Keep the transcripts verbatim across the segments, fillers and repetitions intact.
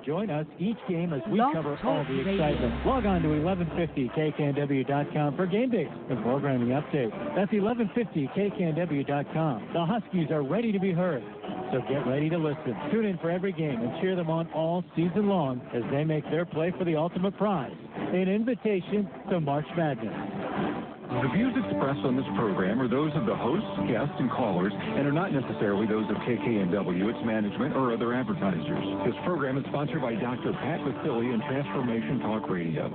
Join us each game as we cover all the excitement. Log on to eleven fifty K K N W dot com for game days and programming updates. That's eleven fifty K K N W dot com. The Huskies are ready to be heard, so get ready to listen. Tune in for every game and cheer them on all season long as they make their play for the ultimate prize, an invitation to March Madness. The views expressed on this program are those of the hosts, guests, and callers, and are not necessarily those of K K N W, its management, or other advertisers. This program is sponsored by Doctor Pat Vasili and Transformation Talk Radio.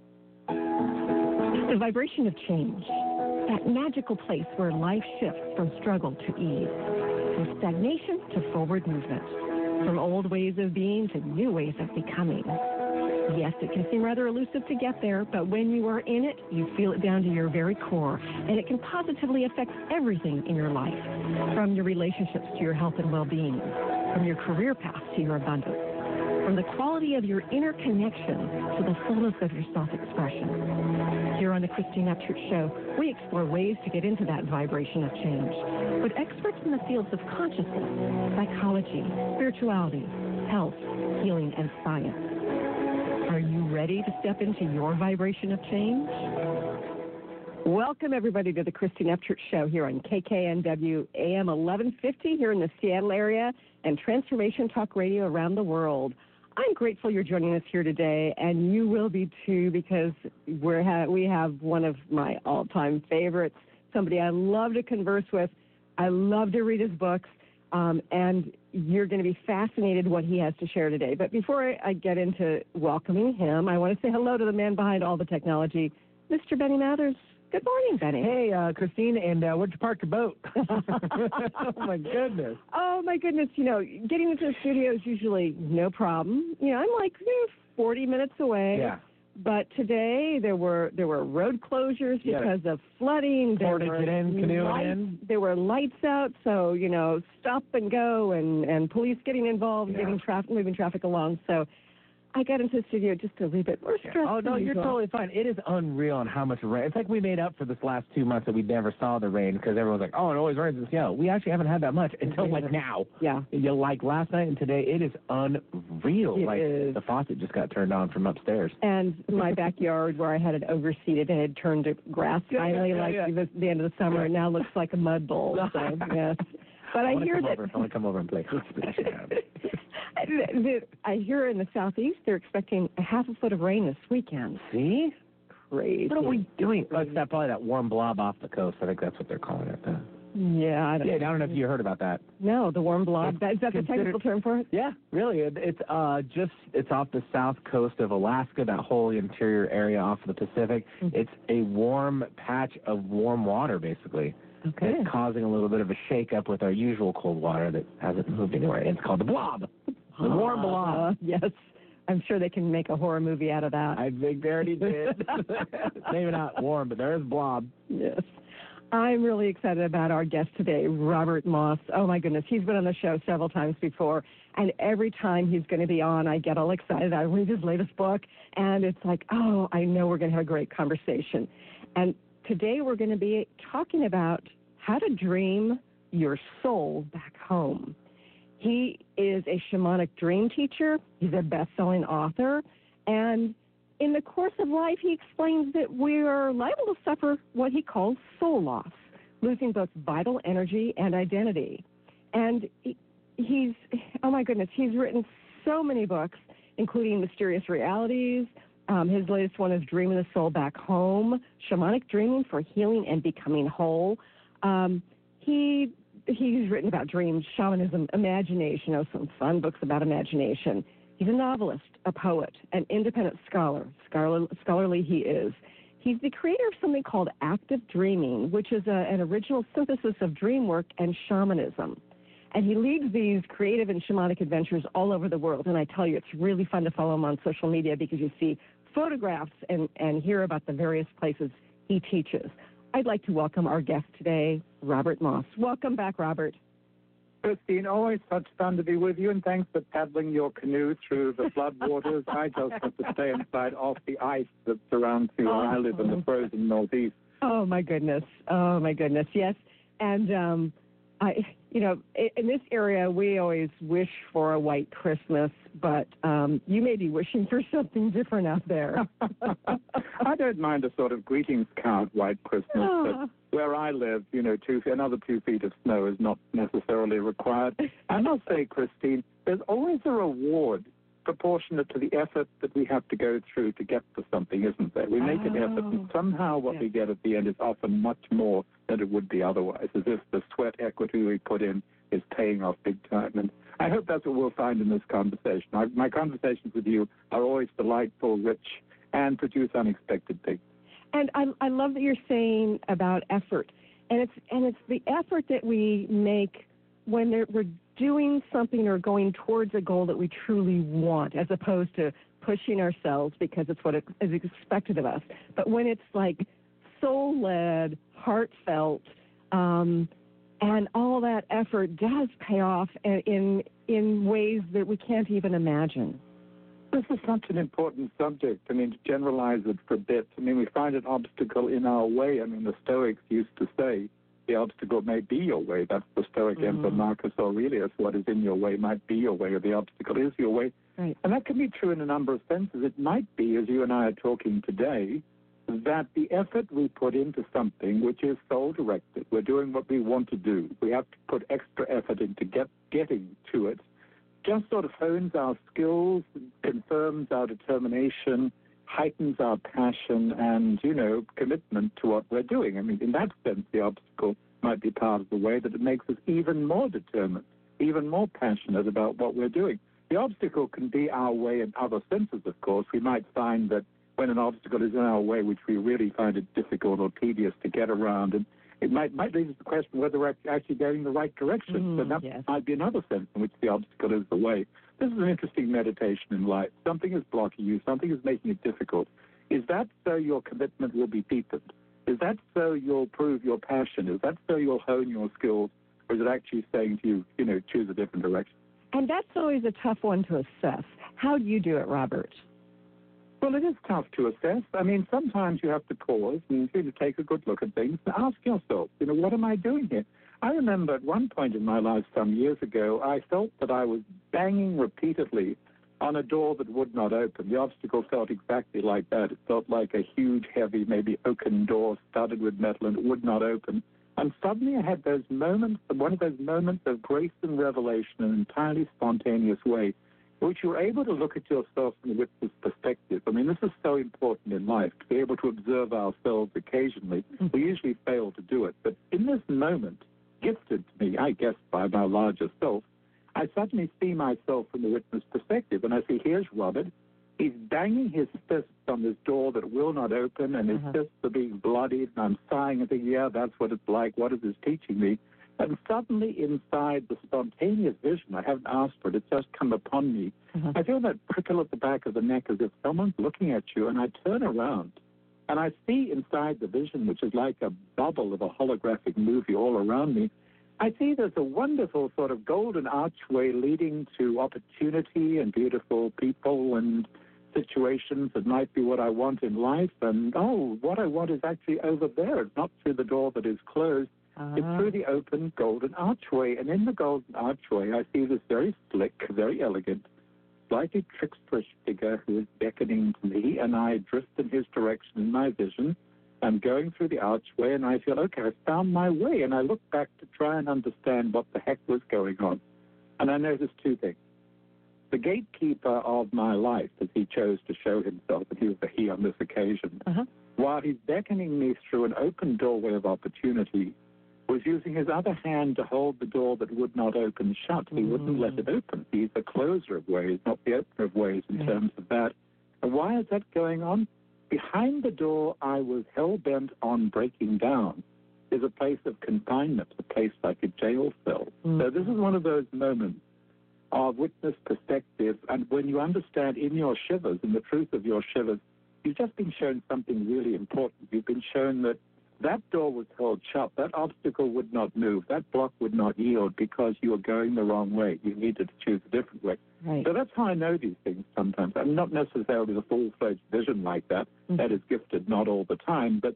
The vibration of change, that magical place where life shifts from struggle to ease, from stagnation to forward movement, from old ways of being to new ways of becoming. Yes, it can seem rather elusive to get there, but when you are in it, you feel it down to your very core, and it can positively affect everything in your life, from your relationships to your health and well-being, from your career path to your abundance, from the quality of your inner connection to the fullness of your self-expression. Here on the Christine Upchurch Show, we explore ways to get into that vibration of change with experts in the fields of consciousness, psychology, spirituality, health, healing, and science. Are you ready to step into your vibration of change? Welcome, everybody, to the Christine Upchurch Show here on K K N W A M eleven fifty here in the Seattle area and Transformation Talk Radio around the world. I'm grateful you're joining us here today, and you will be too, because we're ha- we have one of my all-time favorites, somebody I love to converse with. I love to read his books. Um, and you're going to be fascinated what he has to share today. But before I, I get into welcoming him, I want to say hello to the man behind all the technology, Mister Benny Mathers. Good morning, Benny. Hey, uh, Christine, and uh, where'd you park your boat? Oh, my goodness. Oh, my goodness. You know, getting into the studio is usually no problem. You know, I'm like you know, forty minutes away. Yeah. But today there were there were road closures Yeah. because of flooding. There Portage were it in, canoe it lights, in. There were lights out, so you know, stop and go, and, and police getting involved, Yeah. getting traffic, moving traffic along. So I got into the studio just a little bit more stressed. Oh, no, than you're usual. totally fine. It is unreal on how much rain. It's like we made up for this last two months that we never saw the rain because everyone's like, oh, it always rains in Seattle. We actually haven't had that much until, like, now. Yeah. You know, like last night and today, it is unreal. It like, is. the faucet just got turned on from upstairs. And my backyard, where I had it overseeded, it had turned to grass Yeah, finally, yeah, like yeah. The, the end of the summer. Yeah. It now looks like a mud bowl. So, yes. But I, I hear come that... Over, I want to come over and play. Splash it out. The- I hear in the southeast they're expecting a half a foot of rain this weekend. See? Crazy. What are we doing? Oh, it's that, probably that warm blob off the coast. I think that's what they're calling it. Uh, Yeah, I don't yeah, I know. don't know if you heard about that. No, the warm blob. That, is that the Consider- technical term for it? Yeah, really. It, it's uh, just it's off the south coast of Alaska, that whole interior area off of the Pacific. Mhm. It's a warm patch of warm water, basically. Okay. It's causing a little bit of a shake-up with our usual cold water that hasn't moved anywhere. And it's called the blob. The warm blob. Uh, yes. I'm sure they can make a horror movie out of that. I think they already did. Maybe not warm, but there is blob. Yes. I'm really excited about our guest today, Robert Moss. Oh, my goodness. He's been on the show several times before, and every time he's going to be on, I get all excited. I read his latest book, and it's like, oh, I know we're going to have a great conversation. And today we're going to be talking about how to dream your soul back home. He is a shamanic dream teacher. He's a best-selling author, and in the course of life, he explains that we are liable to suffer what he calls soul loss, losing both vital energy and identity. And he, he's, oh my goodness, he's written so many books, including Mysterious Realities. Um, his latest one is Dreaming the Soul Back Home, Shamanic Dreaming for Healing and Becoming Whole. Um, he he's written about dreams, shamanism, imagination, you know, some fun books about imagination. He's a novelist, a poet, an independent scholar. Scholar, scholarly he is. He's the creator of something called Active Dreaming, which is a, an original synthesis of dream work and shamanism. And he leads these creative and shamanic adventures all over the world. And I tell you, it's really fun to follow him on social media because you see photographs and, and hear about the various places he teaches. I'd like to welcome our guest today, Robert Moss. Welcome back, Robert. Christine, always such fun to be with you, and thanks for paddling your canoe through the flood waters. I just have to stay inside off the ice that surrounds me where I live in the frozen Northeast. Oh, my goodness. Oh, my goodness. Yes. And um, I, you know, in, in this area, we always wish for a white Christmas, but um, you may be wishing for something different out there. I don't mind a sort of greetings card white Christmas, but where I live, you know, two, another two feet of snow is not necessarily required. I must say, Christine, there's always a reward proportionate to the effort that we have to go through to get to something, isn't there? We make oh, an effort, and somehow what yeah. we get at the end is often much more than it would be otherwise, as if the sweat equity we put in is paying off big time. And I hope that's what we'll find in this conversation. I, my conversations with you are always delightful, rich, and produce unexpected things. And I, I love that you're saying about effort, and it's and it's the effort that we make when we're doing something or going towards a goal that we truly want, as opposed to pushing ourselves because it's what is expected of us. But when it's like soul-led, heartfelt, um, and all that effort does pay off in in ways that we can't even imagine. This is such an important subject. I mean, to generalize it for a bit, I mean, we find an obstacle in our way. I mean, the Stoics used to say, the obstacle may be your way. That's the Stoic mm-hmm. Emperor Marcus Aurelius. What is in your way might be your way, or the obstacle is your way. Right. And that can be true in a number of senses. It might be, as you and I are talking today, that the effort we put into something which is soul-directed, we're doing what we want to do, we have to put extra effort into get, getting to it, just sort of hones our skills, confirms our determination, heightens our passion and, you know, commitment to what we're doing. I mean, in that sense, the obstacle might be part of the way that it makes us even more determined, even more passionate about what we're doing. The obstacle can be our way in other senses, of course. We might find that when an obstacle is in our way, which we really find it difficult or tedious to get around, and it might, might lead us to the question whether we're actually going in the right direction. Mm, but that yes. might be another sense in which the obstacle is the way. This is an interesting meditation in life. Something is blocking you. Something is making it difficult. Is that so your commitment will be deepened? Is that so you'll prove your passion? Is that so you'll hone your skills? Or is it actually saying to you, you know, choose a different direction? And that's always a tough one to assess. How do you do it, Robert? Well, it is tough to assess. I mean, sometimes you have to pause and you know, take a good look at things and ask yourself, you know, what am I doing here? I remember at one point in my life some years ago, I felt that I was banging repeatedly on a door that would not open. The obstacle felt exactly like that. It felt like a huge, heavy, maybe oaken door studded with metal, and it would not open. And suddenly I had those moments, one of those moments of grace and revelation in an entirely spontaneous way, in which you're able to look at yourself from the witness perspective. I mean, this is so important in life, to be able to observe ourselves occasionally. We usually fail to do it. But in this moment, gifted to me, I guess, by my larger self, I suddenly see myself from the witness perspective, and I see, here's Robert. He's banging his fists on this door that will not open, and his uh-huh. fists are being bloodied, and I'm sighing and thinking, yeah, that's what it's like. What is this teaching me? And suddenly inside the spontaneous vision, I haven't asked for it, it's just come upon me. Uh-huh. I feel that prickle at the back of the neck as if someone's looking at you, and I turn around, and I see inside the vision, which is like a bubble of a holographic movie all around me, I see there's a wonderful sort of golden archway leading to opportunity and beautiful people and situations that might be what I want in life. And, oh, what I want is actually over there. It's not through the door that is closed. Uh-huh. It's through the open golden archway. And in the golden archway, I see this very slick, very elegant, slightly tricksterish figure who is beckoning to me, and I drift in his direction in my vision. I'm going through the archway, and I feel, okay, I found my way, and I look back to try and understand what the heck was going on. And I noticed two things. The gatekeeper of my life, as he chose to show himself, and he was a he on this occasion, uh-huh. while he's beckoning me through an open doorway of opportunity, was using his other hand to hold the door that would not open shut. He mm. wouldn't let it open. He's the closer of ways, not the opener of ways in yeah. terms of that. And why is that going on? Behind the door I was hell-bent on breaking down is a place of confinement, a place like a jail cell. Mm. So this is one of those moments of witness perspective, and when you understand in your shivers, in the truth of your shivers, you've just been shown something really important. You've been shown that that door was held shut, that obstacle would not move, that block would not yield because you were going the wrong way. You needed to choose a different way. Right. So that's how I know these things sometimes. I'm not necessarily a full-fledged vision like that. Mm-hmm. That is gifted not all the time, but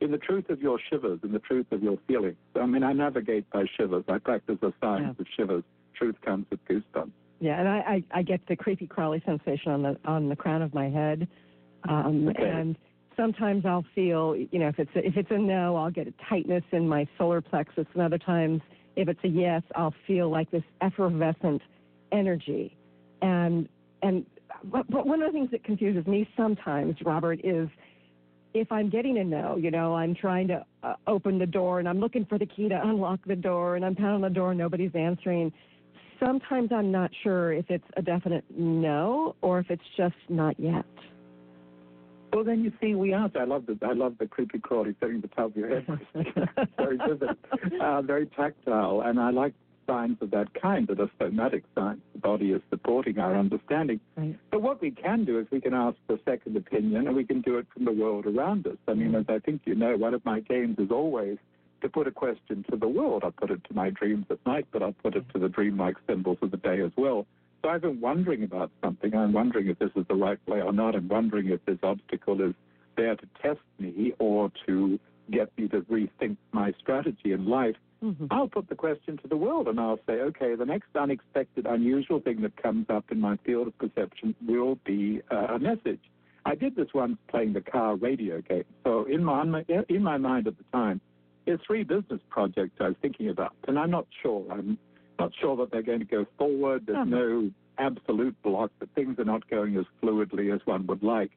in the truth of your shivers, in the truth of your feelings. I mean, I navigate by shivers. I practice the science yeah. of shivers. Truth comes with goosebumps. Yeah, and I, I, I get the creepy crawly sensation on the on the crown of my head, um, okay. and sometimes I'll feel, you know, if it's a, if it's a no, I'll get a tightness in my solar plexus, and other times, if it's a yes, I'll feel like this effervescent energy, and and but, but one of the things that confuses me sometimes, Robert, is if I'm getting a no, you know, I'm trying to uh, open the door and I'm looking for the key to unlock the door, and I'm pounding on the door and nobody's answering. Sometimes I'm not sure if it's a definite no or if it's just not yet. Well, then you see, we are. I love the I love the creepy crawly thing at the top of your head. Very vivid, uh, very tactile, and I like signs of that kind that are somatic signs. The body is supporting our understanding. Right. But what we can do is we can ask for a second opinion, and we can do it from the world around us. I mean, as I think you know, one of my games is always to put a question to the world. I put it to my dreams at night, but I put it to the dreamlike symbols of the day as well. So I've been wondering about something. I'm wondering if this is the right way or not. I'm wondering if this obstacle is there to test me or to get me to rethink my strategy in life. Mm-hmm. I'll put the question to the world, and I'll say, okay, the next unexpected, unusual thing that comes up in my field of perception will be uh, a message. I did this once playing the car radio game. So in my, in my mind at the time, there's three business projects I was thinking about, and I'm not sure. I'm not sure that they're going to go forward. There's uh-huh. no absolute block, but things are not going as fluidly as one would like.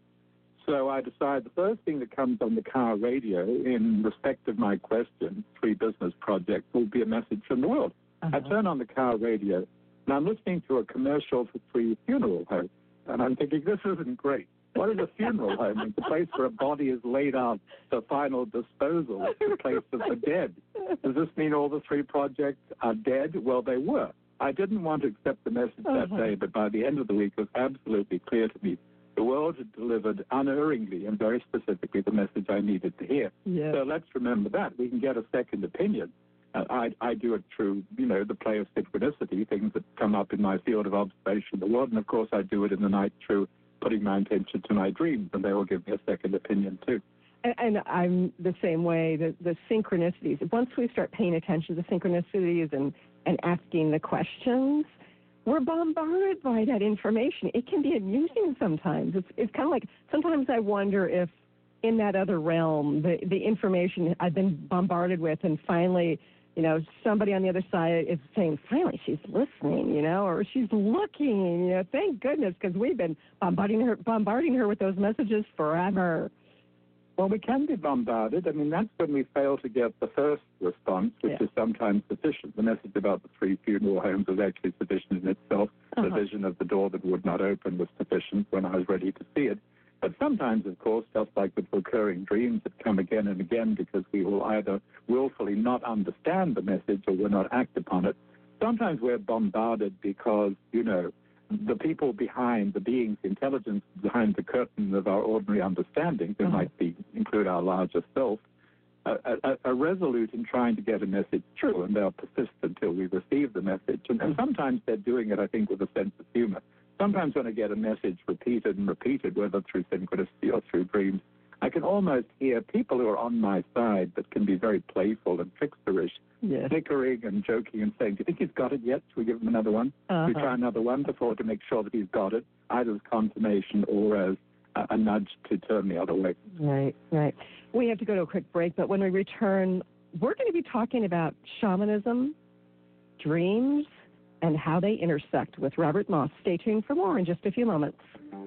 So I decide the first thing that comes on the car radio in respect of my question, three business projects, will be a message from the world. Uh-huh. I turn on the car radio, and I'm listening to a commercial for three funeral homes, and I'm thinking, this isn't great. What is a funeral home? It's a place where a body is laid out for final disposal. It's the place of the dead. Does this mean all the three projects are dead? Well, they were. I didn't want to accept the message uh-huh. that day, but by the end of the week, it was absolutely clear to me the world had delivered unerringly and very specifically the message I needed to hear. Yeah. So let's remember that. We can get a second opinion. Uh, I, I do it through, you know, the play of synchronicity, things that come up in my field of observation of the world. And, of course, I do it in the night through putting my attention to my dreams, and they will give me a second opinion, too. And, and I'm the same way, the, the synchronicities. Once we start paying attention to the synchronicities and, and asking the questions, we're bombarded by that information. It can be amusing sometimes. It's, it's kind of like, sometimes I wonder if in that other realm, the, the information I've been bombarded with, and finally, you know, somebody on the other side is saying, finally, she's listening, you know, or she's looking, you know, thank goodness, because we've been bombarding her, bombarding her with those messages forever. Well, we can be bombarded. I mean, that's when we fail to get the first response, which yeah. is sometimes sufficient. The message about the three funeral homes was actually sufficient in itself. Uh-huh. The vision of the door that would not open was sufficient when I was ready to see it. But sometimes, of course, just like with recurring dreams that come again and again because we will either willfully not understand the message or will not act upon it, sometimes we're bombarded because, you know, the people behind, the beings, the intelligence behind the curtain of our ordinary understanding, who uh-huh. might be include our larger self, are, are, are resolute in trying to get a message through, and they'll persist until we receive the message. And, and sometimes they're doing it, I think, with a sense of humor. Sometimes when I get a message repeated and repeated, whether through synchronicity or through dreams, I can almost hear people who are on my side that can be very playful and tricksterish, yes. snickering and joking and saying, do you think he's got it yet? Should we give him another one? Uh-huh. Should we try another one before to make sure that he's got it, either as confirmation or as a, a nudge to turn the other way? Right, right. We have to go to a quick break, but when we return, we're going to be talking about shamanism, dreams, and how they intersect with Robert Moss. Stay tuned for more in just a few moments.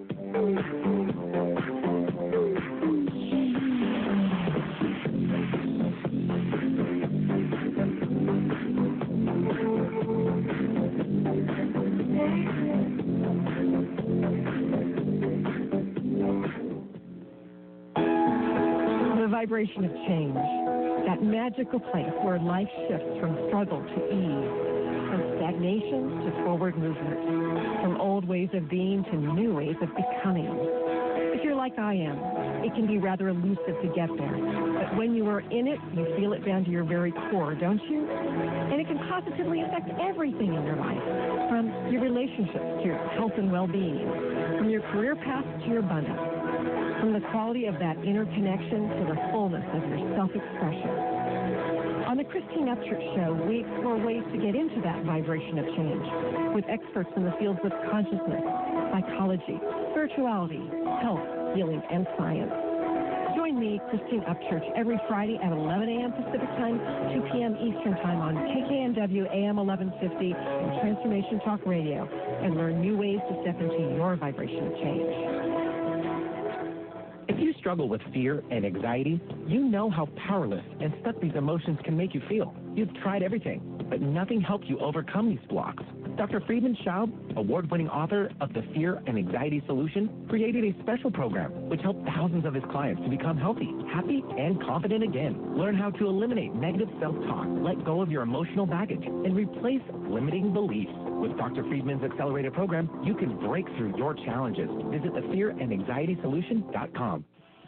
The vibration of change, that magical place where life shifts from struggle to ease, from stagnation to forward movement, from old ways of being to new ways of becoming. If you're like I am, it can be rather elusive to get there. But when you are in it, you feel it down to your very core, don't you? And it can positively affect everything in your life, from your relationships to your health and well-being, from your career path to your abundance. From the quality of that inner connection to the fullness of your self-expression. On the Christine Upchurch Show, we explore ways to get into that vibration of change with experts in the fields of consciousness, psychology, spirituality, health, healing, and science. Join me, Christine Upchurch, every Friday at eleven a.m. Pacific Time, two p.m. Eastern Time on K K N W A M eleven fifty and Transformation Talk Radio, and learn new ways to step into your vibration of change. If you struggle with fear and anxiety, you know how powerless and stuck these emotions can make you feel. You've tried everything, but nothing helped you overcome these blocks. Doctor Friedman Schaub, award-winning author of The Fear and Anxiety Solution, created a special program which helped thousands of his clients to become healthy, happy, and confident again. Learn how to eliminate negative self-talk, let go of your emotional baggage, and replace limiting beliefs. With Doctor Friedman's accelerated program, you can break through your challenges. Visit the fear and anxiety solution dot com.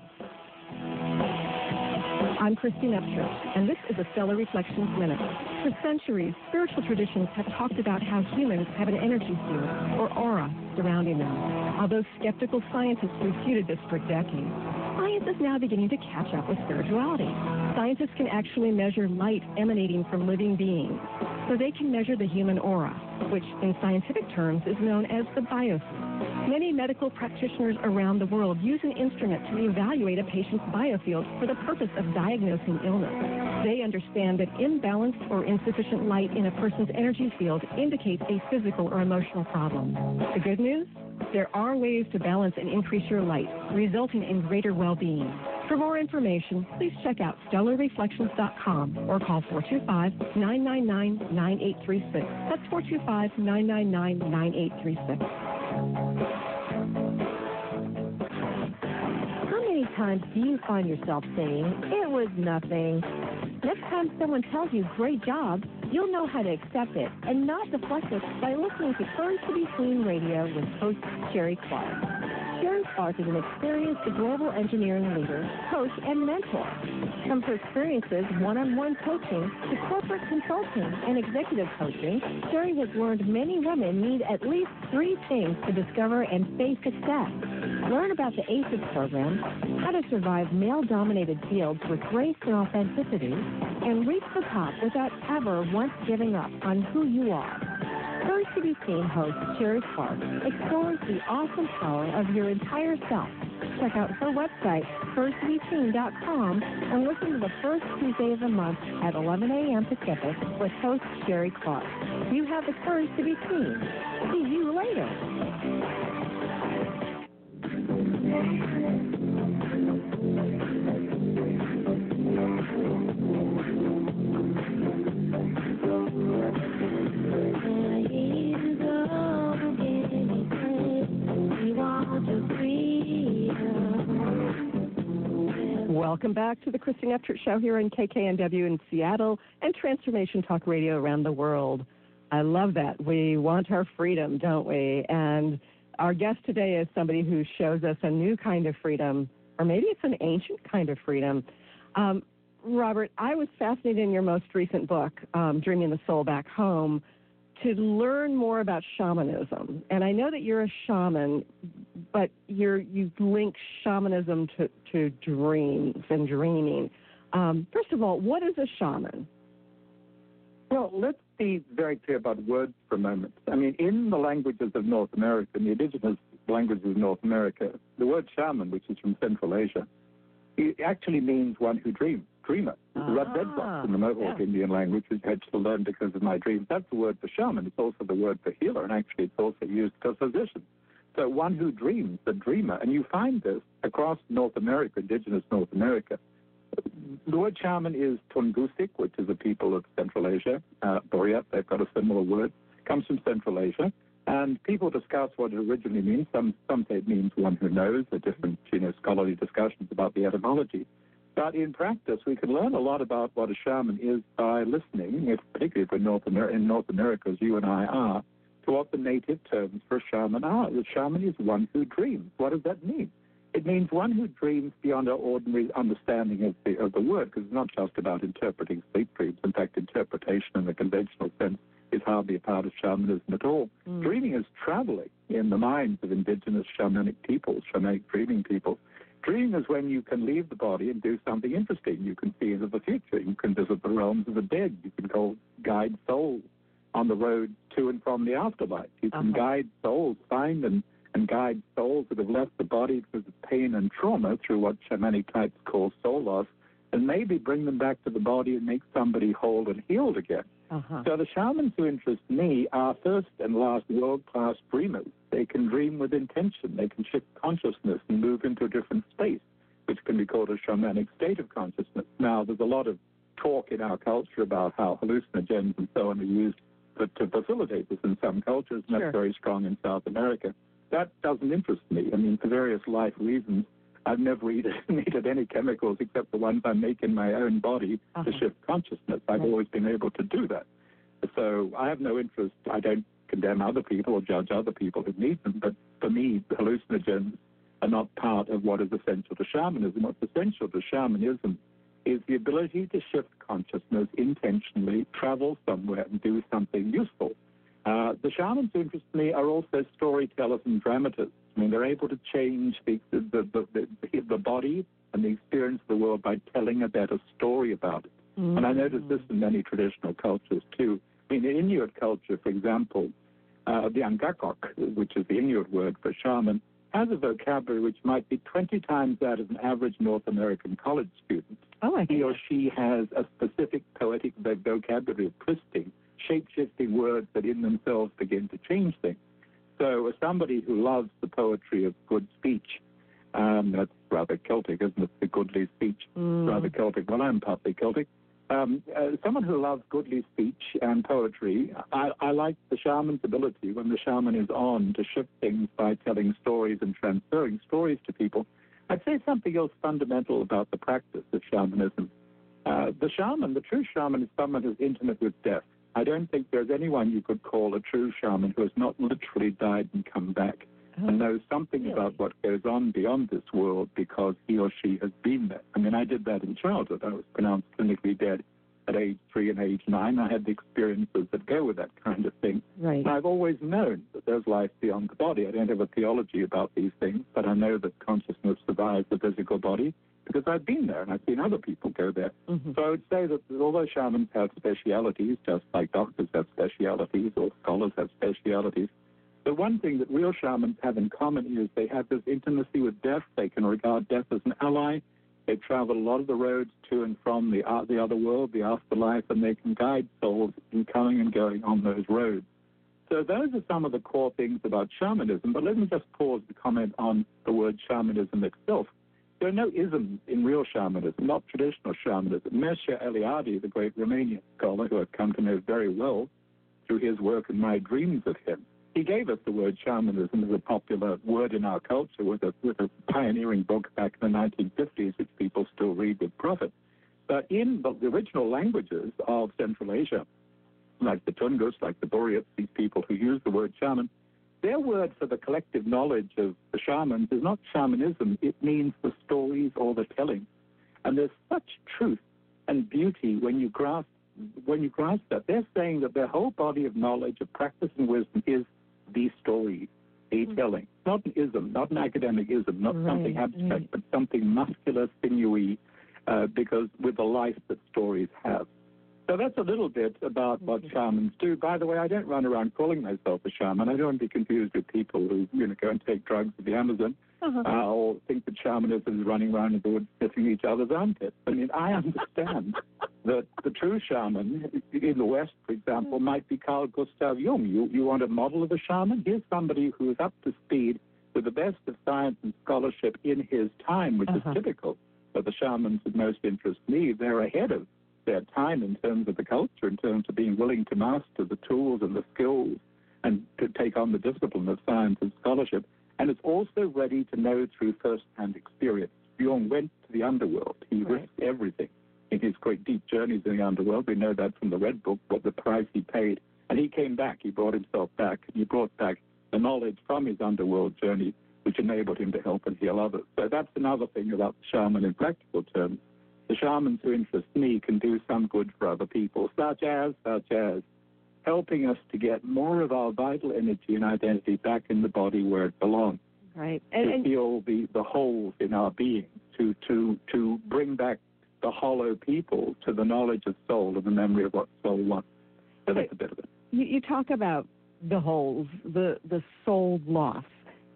I'm Christine Upchurch, and this is a Stellar Reflections Minute. For centuries, spiritual traditions have talked about how humans have an energy field, or aura, surrounding them. Although skeptical scientists refuted this for decades, science is now beginning to catch up with spirituality. Scientists can actually measure light emanating from living beings, so they can measure the human aura, which in scientific terms is known as the biosphere. Many medical practitioners around the world use an instrument to evaluate a patient's biofield for the purpose of diagnosing illness. They understand that imbalanced or insufficient light in a person's energy field indicates a physical or emotional problem. The good news? There are ways to balance and increase your light, resulting in greater well-being. For more information, please check out stellar reflections dot com or call four two five, nine nine nine, nine eight three six. That's four two five, nine nine nine, nine eight three six. How many times do you find yourself saying, "It was nothing"? Next time someone tells you, "Great job," you'll know how to accept it and not deflect it by listening to Birds to be Seen Radio with host Sherry Clark. Sherry Clark is an experienced global engineering leader, coach, and mentor. From her experiences one-on-one coaching to corporate consulting and executive coaching, Sherry has learned many women need at least three things to discover and face success. Learn about the ACES program, how to survive male-dominated fields with grace and authenticity, and reach the top without ever once giving up on who you are. Birds to be Seen host Sherry Clark explores the awesome power of your entire self. Check out her website, birds to be seen dot com, and listen to the first Tuesday of the month at eleven a.m. Pacific with host Sherry Clark. You have the courage to be seen. See you later. Welcome back to the Christine Upchurch Show here on K K N W in Seattle and Transformation Talk Radio around the world. I love that. We want our freedom, don't we? And our guest today is somebody who shows us a new kind of freedom, or maybe it's an ancient kind of freedom. Um, Robert, I was fascinated in your most recent book, um, Dreaming the Soul Back Home, to learn more about shamanism. And I know that you're a shaman, but you're, you link shamanism to, to dreams and dreaming. Um, first of all, what is a shaman? Well, let's be very clear about words for a moment. I mean, in the languages of North America, in the indigenous languages of North America, the word shaman, which is from Central Asia, it actually means one who dreams, dreamer. Ah, The red box in the Mohawk yeah. Indian language, which I had to learn because of my dreams. That's the word for shaman. It's also the word for healer, and actually it's also used for physician. So one who dreams, the dreamer. And you find this across North America, indigenous North America. The word shaman is Tungusic, which is a people of Central Asia. Uh, Boreat, they've got a similar word, comes from Central Asia. And people discuss what it originally means. Some some say it means one who knows. There are different, you know, scholarly discussions about the etymology. But in practice, we can learn a lot about what a shaman is by listening, if, particularly if we're North Amer- in North America, as you and I are, to what the native terms for a shaman are. The shaman is one who dreams. What does that mean? It means one who dreams beyond our ordinary understanding of the, of the word, because it's not just about interpreting sleep dreams. In fact, interpretation in the conventional sense is hardly a part of shamanism at all. Mm. Dreaming is traveling in the minds of indigenous shamanic peoples, shamanic dreaming people. Dreaming is when you can leave the body and do something interesting. You can see into the future. You can visit the realms of the dead. You can go guide souls on the road to and from the afterlife. You can uh-huh. guide souls, find and, and guide souls that have left the body because of pain and trauma through what shamanic types call soul loss, and maybe bring them back to the body and make somebody whole and healed again. Uh-huh. So the shamans who interest me are first and last world-class dreamers. They can dream with intention. They can shift consciousness and move into a different space, which can be called a shamanic state of consciousness. Now, there's a lot of talk in our culture about how hallucinogens and so on are used to, to facilitate this in some cultures, and sure. that's very strong in South America. That doesn't interest me. I mean, for various life reasons, I've never needed any chemicals except the ones I make in my own body uh-huh. to shift consciousness. I've right. always been able to do that. So I have no interest. I don't condemn other people or judge other people who need them, but for me, hallucinogens are not part of what is essential to shamanism. What's essential to shamanism is the ability to shift consciousness intentionally, travel somewhere, and do something useful. Uh, the shamans who interest me are also storytellers and dramatists. I mean, they're able to change the, the, the, the, the body and the experience of the world by telling a better story about it. Mm-hmm. And I notice this in many traditional cultures, too. I mean, in Inuit culture, for example, uh, the Angakok, which is the Inuit word for shaman, has a vocabulary which might be twenty times that of an average North American college student. Oh, I he or she has a specific poetic vocabulary of twisting, shape-shifting words that in themselves begin to change things. So as somebody who loves the poetry of good speech, um, that's rather Celtic, isn't it? The goodly speech, mm. rather Celtic. Well, I'm partly Celtic. Um, uh, someone who loves goodly speech and poetry, I, I like the shaman's ability when the shaman is on to shift things by telling stories and transferring stories to people. I'd say something else fundamental about the practice of shamanism. Uh, the shaman, the true shaman, is someone who's intimate with death. I don't think there's anyone you could call a true shaman who has not literally died and come back oh, and knows something really? about what goes on beyond this world because he or she has been there. I mean, I did that in childhood. I was pronounced clinically dead at age three and age nine. I had the experiences that go with that kind of thing. Right. And I've always known that there's life beyond the body. I don't have a theology about these things, but I know that consciousness survives the physical body because I've been there and I've seen other people go there. Mm-hmm. So I would say that although shamans have specialities, just like doctors have specialities or scholars have specialities, the one thing that real shamans have in common is they have this intimacy with death. They can regard death as an ally. They travel a lot of the roads to and from the, uh, the other world, the afterlife, and they can guide souls in coming and going on those roads. So those are some of the core things about shamanism. But let me just pause to comment on the word shamanism itself. There are no isms in real shamanism, not traditional shamanism. Mircea Eliade, the great Romanian scholar who I've come to know very well through his work and my dreams of him, he gave us the word shamanism as a popular word in our culture with a, with a pioneering book back in the nineteen fifties, which people still read with profit. But in the, the original languages of Central Asia, like the Tungus, like the Buryats, these people who use the word shaman, their word for the collective knowledge of the shamans is not shamanism. It means the stories or the telling. And there's such truth and beauty when you grasp when you grasp that. They're saying that their whole body of knowledge, of practice and wisdom is the story, the mm-hmm. telling. Not an ism, not an academic ism, not right, something abstract, right. but something muscular, sinewy, uh, because with the life that stories have. So that's a little bit about what shamans do. By the way, I don't run around calling myself a shaman. I don't want to be confused with people who, you know, go and take drugs in the Amazon uh-huh. uh, or think that shamanism is running around in the woods sniffing each other's armpits. I mean, I understand that the true shaman in the West, for example, might be Carl Gustav Jung. You, you want a model of a shaman? Here's somebody who is up to speed with the best of science and scholarship in his time, which uh-huh. is typical of the shamans that most interest me. They're ahead of their time in terms of the culture, in terms of being willing to master the tools and the skills and to take on the discipline of science and scholarship. And it's also ready to know through first-hand experience. Jung went to the underworld. He right. risked everything in his great deep journeys in the underworld. We know that from the Red Book, what the price he paid. And he came back. He brought himself back. And he brought back the knowledge from his underworld journey, which enabled him to help and heal others. So that's another thing about the shaman in practical terms. The shamans who interest me can do some good for other people, such as, such as helping us to get more of our vital energy and identity back in the body where it belongs. Right. And, to and heal the, the holes in our being, to, to, to bring back the hollow people to the knowledge of soul and the memory of what soul wants. So that's a bit of it. You, you talk about the holes, the, the soul loss.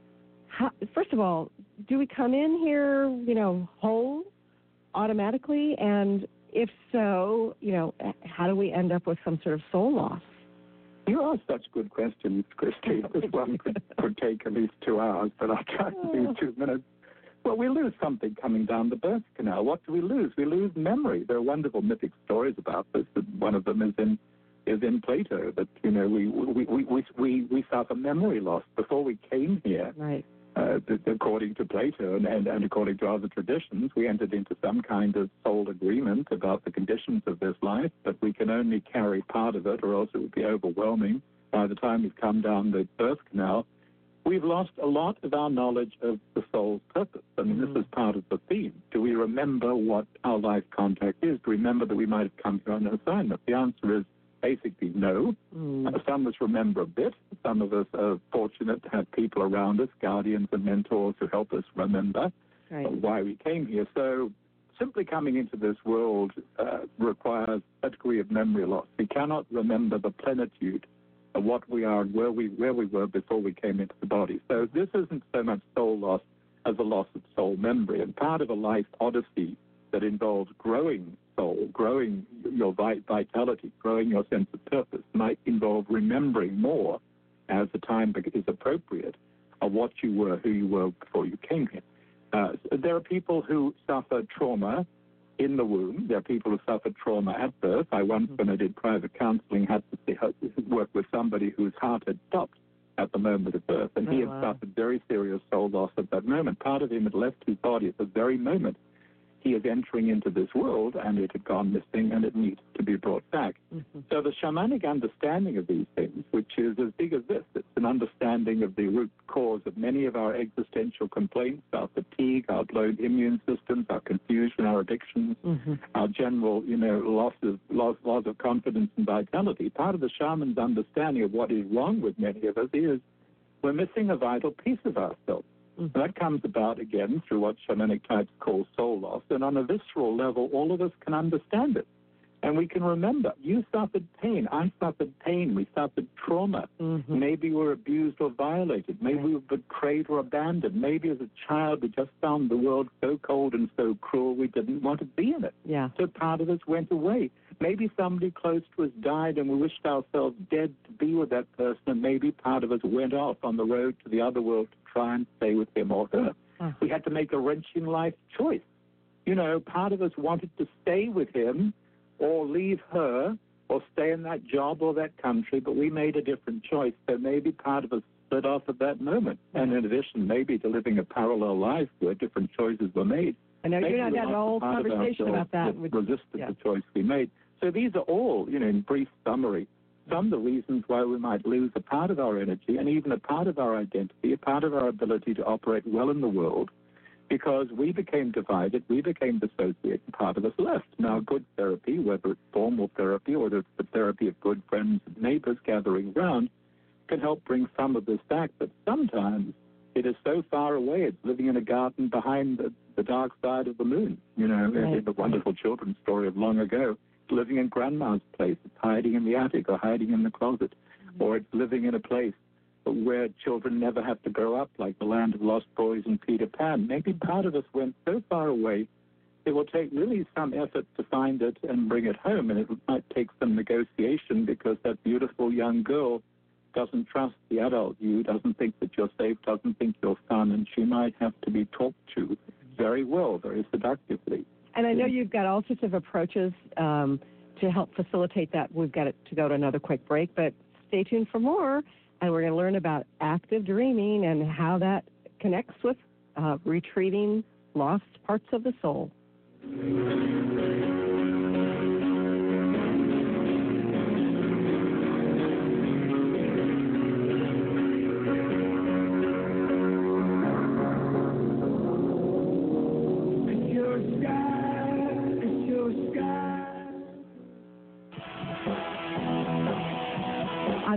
How, first of all, do we come in here, you know, whole automatically? And if so, you know, how do we end up with some sort of soul loss? You ask such good questions, Christy. This one could, could take at least two hours, but I'll try to do two minutes. Well, we lose something coming down the birth canal. What do we lose? We lose memory. There are wonderful mythic stories about this. One of them is in is in Plato, that, you know, we we, we, we, we, we suffer memory loss. Before we came here, right. uh, according to Plato and, and, and according to other traditions, we entered into some kind of soul agreement about the conditions of this life, but we can only carry part of it, or else it would be overwhelming. By the time we've come down the birth canal, we've lost a lot of our knowledge of the soul's purpose. I mean, mm-hmm. this is part of the theme. Do we remember what our life contact is? Do we remember that we might have come here on an assignment? The answer is basically no. Mm. Uh, some of us remember a bit. Some of us are fortunate to have people around us, guardians and mentors, who help us remember right. uh, why we came here. So simply coming into this world uh, requires a degree of memory loss. We cannot remember the plenitude of what we are and where we where we were before we came into the body. So this isn't so much soul loss as a loss of soul memory. And part of a life odyssey that involves growing soul, growing your vitality, growing your sense of purpose, might involve remembering more as the time is appropriate of what you were, who you were before you came here. Uh, there are people who suffer trauma in the womb. There are people who suffer trauma at birth. I once, when I did private counseling, had to work with somebody whose heart had stopped at the moment of birth, and oh, he had wow. suffered very serious soul loss at that moment. Part of him had left his body at the very moment he is entering into this world, and it had gone missing, and it needs to be brought back. Mm-hmm. So the shamanic understanding of these things, which is as big as this, it's an understanding of the root cause of many of our existential complaints, our fatigue, our blown immune systems, our confusion, our addictions, mm-hmm. our general, you know, loss of, loss, loss of confidence and vitality. Part of the shaman's understanding of what is wrong with many of us is we're missing a vital piece of ourselves. Mm-hmm. That comes about, again, through what shamanic types call soul loss. And on a visceral level, all of us can understand it. And we can remember, you suffered pain, I suffered pain, we suffered trauma. Mm-hmm. Maybe we were abused or violated. Maybe we were betrayed or abandoned. Maybe as a child we just found the world so cold and so cruel we didn't want to be in it. Yeah. So part of us went away. Maybe somebody close to us died and we wished ourselves dead to be with that person, and maybe part of us went off on the road to the other world to try and stay with him or her. Uh-huh. We had to make a wrenching life choice. You know, part of us wanted to stay with him or leave her, or stay in that job or that country, but we made a different choice. So maybe part of us split off at that moment. Mm-hmm. And in addition, maybe to living a parallel life where different choices were made. I know you're not having a whole conversation about that. that resisted yeah. the choice we made. So these are all, you know, in brief summary, some of the reasons why we might lose a part of our energy and even a part of our identity, a part of our ability to operate well in the world, because we became divided, we became dissociated, and part of us left. Now, good therapy, whether it's formal therapy or whether it's the therapy of good friends and neighbors gathering around, can help bring some of this back. But sometimes it is so far away, it's living in a garden behind the, the dark side of the moon. You know, right. the wonderful children's story of long ago. It's living in grandma's place, it's hiding in the attic or hiding in the closet, mm-hmm. or it's living in a place where children never have to grow up, like the land of lost boys and Peter Pan. Maybe part of us went so far away, it will take really some effort to find it and bring it home, and it might take some negotiation because that beautiful young girl doesn't trust the adult you, doesn't think that you're safe, doesn't think you're fun, and she might have to be talked to very well, very seductively. And I know you've got all sorts of approaches um, to help facilitate that. We've got to go to another quick break, but stay tuned for more. And we're going to learn about active dreaming and how that connects with uh, retrieving lost parts of the soul.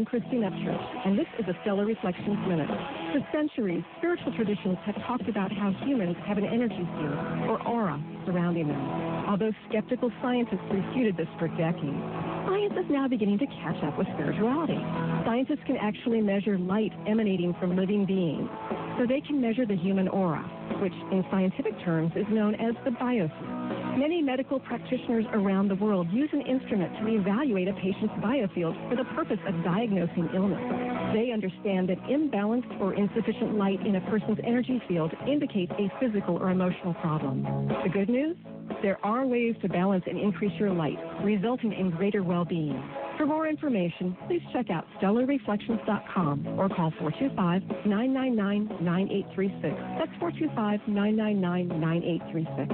Christine Upchurch, and this is a Stellar Reflections Minute. For centuries, spiritual traditions have talked about how humans have an energy field, or aura, surrounding them. Although skeptical scientists refuted this for decades, science is now beginning to catch up with spirituality. Scientists can actually measure light emanating from living beings, so they can measure the human aura, which in scientific terms is known as the biosphere. Many medical practitioners around the world use an instrument to evaluate a patient's biofield for the purpose of diagnosing illness. They understand that imbalanced or insufficient light in a person's energy field indicates a physical or emotional problem. The good news? There are ways to balance and increase your light, resulting in greater well-being. For more information, please check out stellar reflections dot com or call four two five, nine nine nine, nine eight three six. That's four two five, nine nine nine, nine eight three six.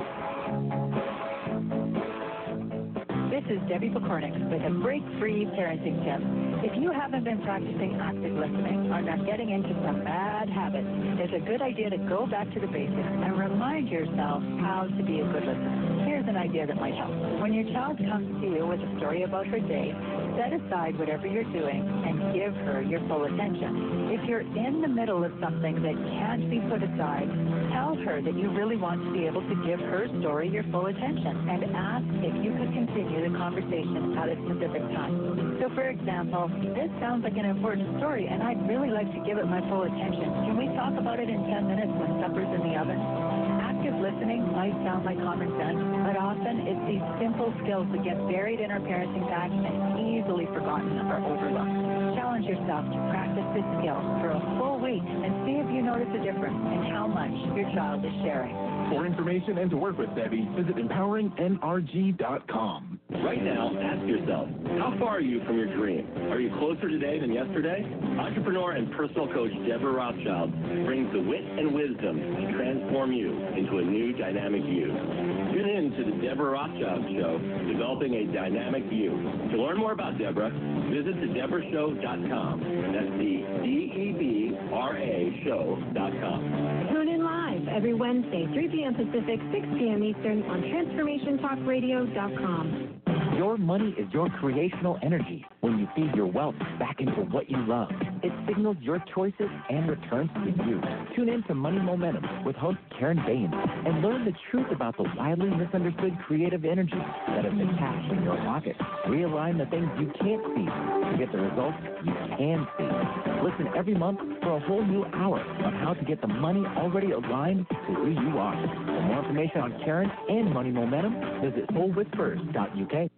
This is Debbie Pokornik with a break-free parenting tip. If you haven't been practicing active listening or not getting into some bad habits, it's a good idea to go back to the basics and remind yourself how to be a good listener. Here's an idea that might help. When your child comes to you with a story about her day, set aside whatever you're doing and give her your full attention. If you're in the middle of something that can't be put aside, tell her that you really want to be able to give her story your full attention and ask if you could continue the conversation at a specific time. So, for example, this sounds like an important story and I'd really like to give it my full attention. Can we talk about it in ten minutes when supper's in the oven? Active listening might sound like common sense, but often it's these simple skills that get buried in our parenting bag and easily forgotten or overlooked. Challenge yourself to practice this skill for a full week and see if you notice a difference in how much your child is sharing. For information and to work with Debbie, visit empowering N R G dot com. Right now, ask yourself, how far are you from your dream? Are you closer today than yesterday? Entrepreneur and personal coach Deborah Rothschild brings the wit and wisdom to transform you into a new dynamic you. Tune in to the Deborah Rothschild Show, Developing a Dynamic You. To learn more about Deborah, visit the deborah show dot com. That's the D E B R A show dot com. Tune in live every Wednesday, three p.m. Pacific, six p.m. Eastern on transformation talk radio dot com. Your money is your creational energy. When you feed your wealth back into what you love, it signals your choices and returns to you. Tune in to Money Momentum with host Karen Bain and learn the truth about the widely misunderstood creative energy that is attached in your pocket. Realign the things you can't see to get the results you can see. Listen every month for a whole new hour on how to get the money already aligned to who you are. For more information on Karen and Money Momentum, visit soul whispers dot U K.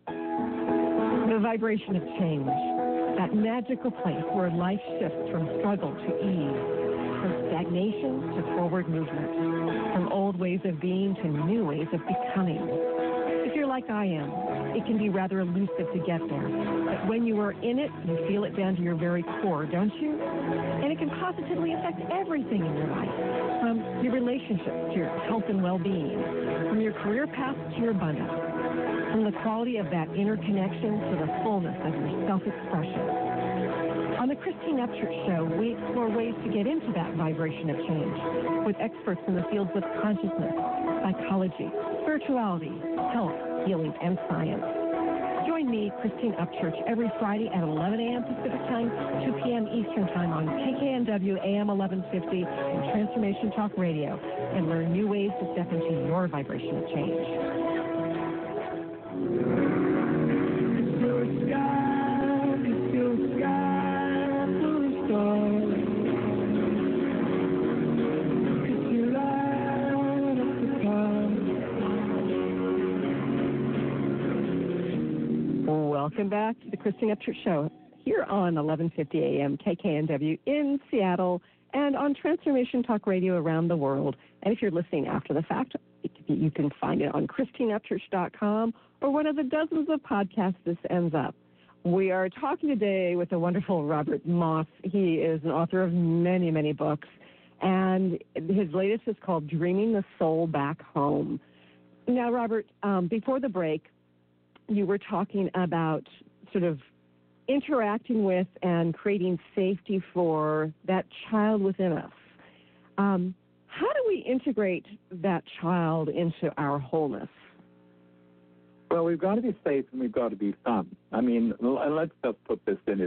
The vibration of change, that magical place where life shifts from struggle to ease, from stagnation to forward movement, from old ways of being to new ways of becoming. If you're like I am, it can be rather elusive to get there. But when you are in it, you feel it down to your very core, don't you? And it can positively affect everything in your life, from your relationships to your health and well-being, from your career path to your abundance, from the quality of that inner connection to the fullness of your self-expression. On the Christine Upchurch Show, we explore ways to get into that vibration of change with experts in the fields of consciousness, psychology, spirituality, health, healing, and science. Join me, Christine Upchurch, every Friday at eleven a.m. Pacific Time, two p.m. Eastern Time on K K N W A M eleven fifty and Transformation Talk Radio, and learn new ways to step into your vibration of change. Welcome back to the Christine Upchurch Show here on eleven fifty a.m. K K N W in Seattle and on Transformation Talk Radio around the world. And if you're listening after the fact, you can find it on christine upchurch dot com or one of the dozens of podcasts this ends up. We are talking today with the wonderful Robert Moss. He is an author of many, many books, and his latest is called Dreaming the Soul Back Home. Now, Robert, um, before the break, you were talking about sort of interacting with and creating safety for that child within us. Um, how do we integrate that child into our wholeness? Well, we've got to be safe and we've got to be fun. I mean, let's just put this in its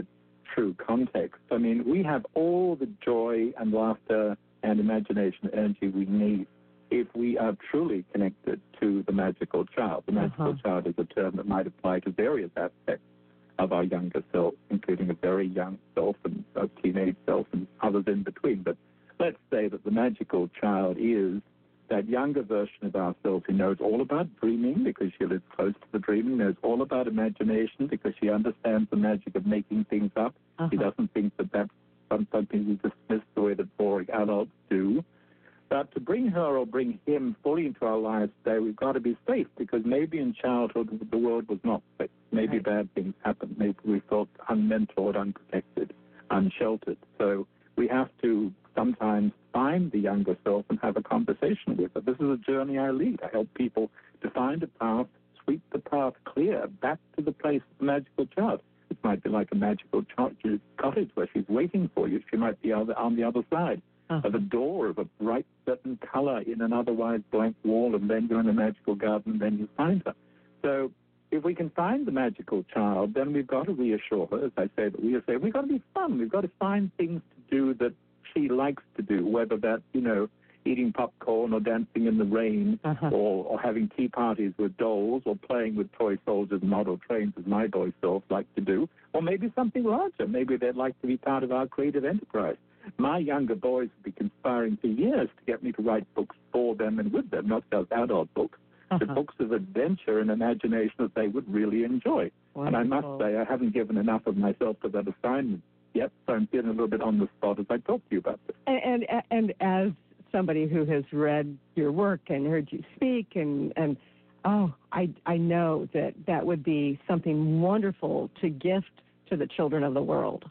true context. I mean, we have all the joy and laughter and imagination energy we need if we are truly connected to the magical child. The magical Uh-huh. child is a term that might apply to various aspects of our younger self, including a very young self and a teenage self and others in between. But let's say that the magical child is that younger version of ourselves who knows all about dreaming because she lives close to the dreaming, knows all about imagination because she understands the magic of making things up. Uh-huh. She doesn't think that that's something we dismiss the way that boring adults do. But to bring her or bring him fully into our lives today, we've got to be safe, because maybe in childhood the world was not safe. Maybe Right. bad things happened. Maybe we felt unmentored, unprotected, unsheltered. So we have to sometimes find the younger self and have a conversation with her. This is a journey I lead. I help people to find a path, sweep the path clear back to the place of the magical child. It might be like a magical ch- cottage where she's waiting for you. She might be other, on the other side Uh-huh. of a door of a bright certain color in an otherwise blank wall, and then you're in a magical garden, and then you find her. So if we can find the magical child, then we've got to reassure her, as I say, that we say, we've got to be fun. We've got to find things to do that she likes to do, whether that's, you know, eating popcorn or dancing in the rain, Uh-huh. or, or having tea parties with dolls, or playing with toy soldiers and model trains, as my boy self like to do, or maybe something larger. Maybe they'd like to be part of our creative enterprise. My younger boys would be conspiring for years to get me to write books for them and with them, not just adult books, but Uh-huh. books of adventure and imagination that they would really enjoy. And I must Wonderful. say, I haven't given enough of myself to that assignment yet, so I'm feeling a little bit on the spot as I talk to you about this. And, and and as somebody who has read your work and heard you speak, and and oh, I I know that that would be something wonderful to gift to the children of the world.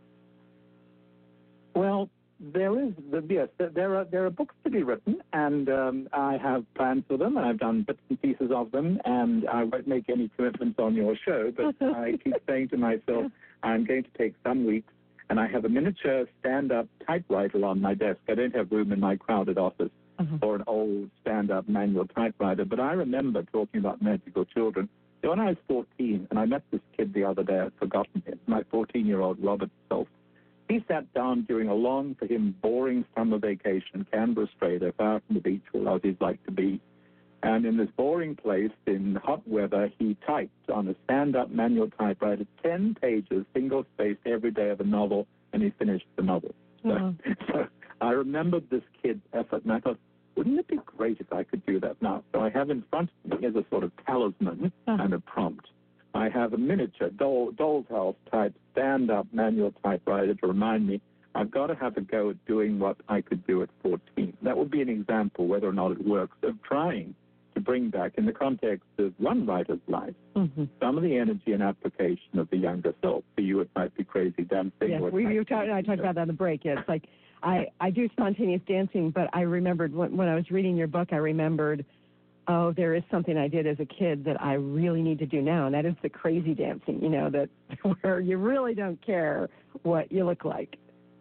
Well, there is, yes, there are there are books to be written, and um, I have plans for them, and I've done bits and pieces of them, and I won't make any commitments on your show, but I keep saying to myself, I'm going to take some weeks, and I have a miniature stand-up typewriter on my desk. I don't have room in my crowded office Uh-huh. for an old stand-up manual typewriter, but I remember talking about magical children. When I was fourteen, and I met this kid the other day, I'd forgotten him, my fourteen-year-old Robert Self. He sat down during a long, for him, boring summer vacation, Canberra Strader, far from the beach where Aussies like to be. And in this boring place, in hot weather, he typed on a stand-up manual typewriter ten pages, single-spaced, every day of a novel, and he finished the novel. So, Uh-huh. so I remembered this kid's effort, and I thought, wouldn't it be great if I could do that now? So I have in front of me, as a sort of talisman Uh-huh. and a prompt, I have a miniature doll, doll's house type stand-up manual typewriter to remind me I've got to have a go at doing what I could do at fourteen. That would be an example, whether or not it works, of trying to bring back, in the context of one writer's life, Mm-hmm. some of the energy and application of the younger self. For you, it might be crazy dancing. Yes, or it we might you be, talked. I you talked know, about that in the break. It's like I I do spontaneous dancing, but I remembered when, when I was reading your book, I remembered, oh, there is something I did as a kid that I really need to do now, and that is the crazy dancing. You know, that where you really don't care what you look like.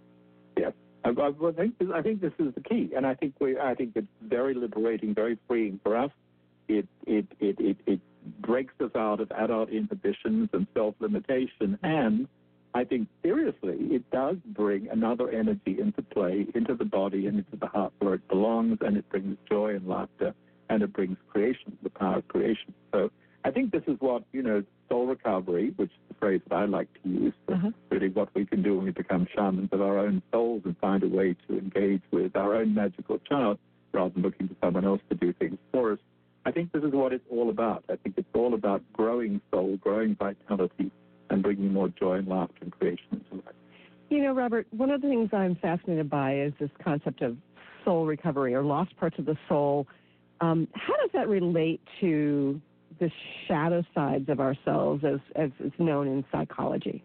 Yes. I, I, I think I think this is the key, and I think we I think it's very liberating, very freeing for us. It it it it, it breaks us out of adult inhibitions and self-limitation, and I think seriously, it does bring another energy into play, into the body and into the heart where it belongs, and it brings joy and laughter, and it brings creation, the power of creation. So I think this is what, you know, soul recovery, which is the phrase that I like to use, for Uh-huh. really what we can do when we become shamans of our own souls and find a way to engage with our own magical child rather than looking to someone else to do things for us. I think this is what it's all about. I think it's all about growing soul, growing vitality, and bringing more joy and laughter and creation into life. You know, Robert, one of the things I'm fascinated by is this concept of soul recovery or lost parts of the soul. Um, how does that relate to the shadow sides of ourselves as, as is known in psychology?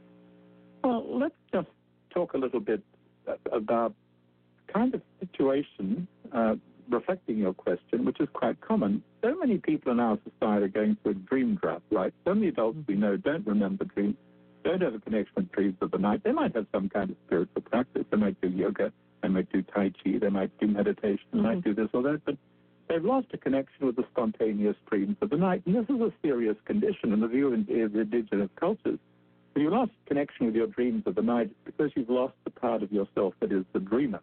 Well, let's just talk a little bit about kind of situation, uh, reflecting your question, which is quite common. So many people in our society are going through a dream drought, right? So many adults we know don't remember dreams, don't have a connection with dreams of the night. They might have some kind of spiritual practice. They might do yoga, they might do Tai Chi, they might do meditation, they Mm-hmm. might do this or that, but they've lost a connection with the spontaneous dreams of the night. And this is a serious condition in the view of indigenous cultures. If you lost connection with your dreams of the night, it's because you've lost the part of yourself that is the dreamer.